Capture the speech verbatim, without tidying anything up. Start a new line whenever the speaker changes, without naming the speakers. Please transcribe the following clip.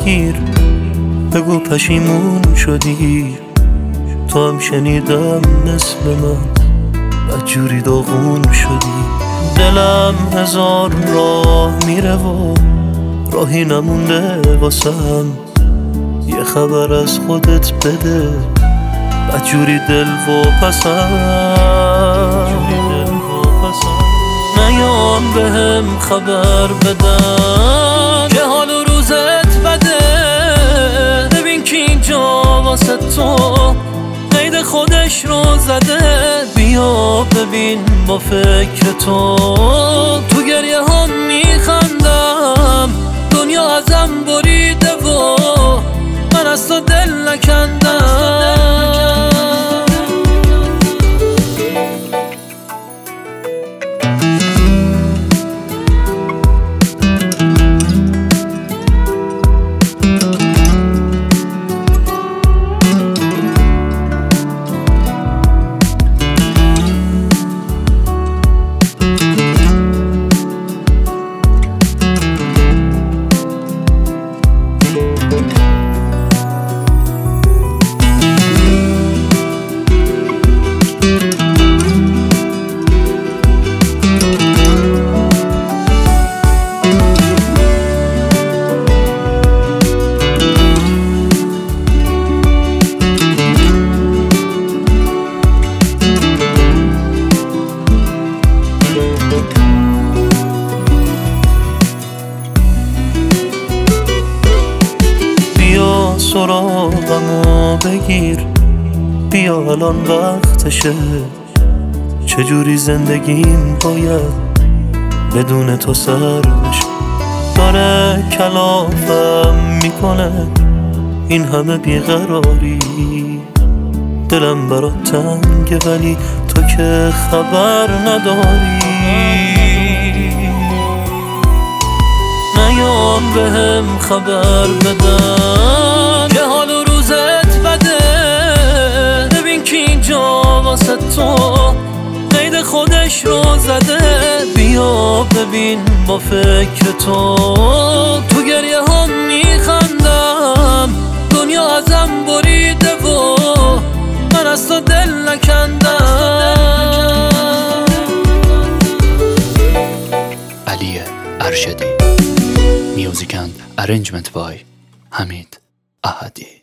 بگیر، بگو پشیمون شدی. تو هم شنیدم مثل من بدجوری داغون شدی. دلم هزار راه میره و راهی نمونده واسم. یه خبر از خودت بده، بدجوری دل و پسم. نیام بهم خبر بدن که حال و روزت بده. ببین که اینجا واسه تو قید خودش رو زده. بیا ببین با فکر تو تو گریه هم میخندم. دنیا ازم بریده و من از تو دل نکندم. سراغمو بگیر، بیا الان وقتشه. چجوری زندگیم باید بدون تو سر بشه. داره کلافم میکنه این همه بیقراری. دلم برات تنگه ولی تو که خبر نداری. نیام بهم خبر بدن که حال و روزت بده. ببین که اینجا واسه تو قید خودش رو زده. بیا ببین با فکر تو تو گریه هم میخندم. دنیا ازم بریده و من از تو دل نکندم.
علی ارشدی. Music and arrangement by حمید احدی.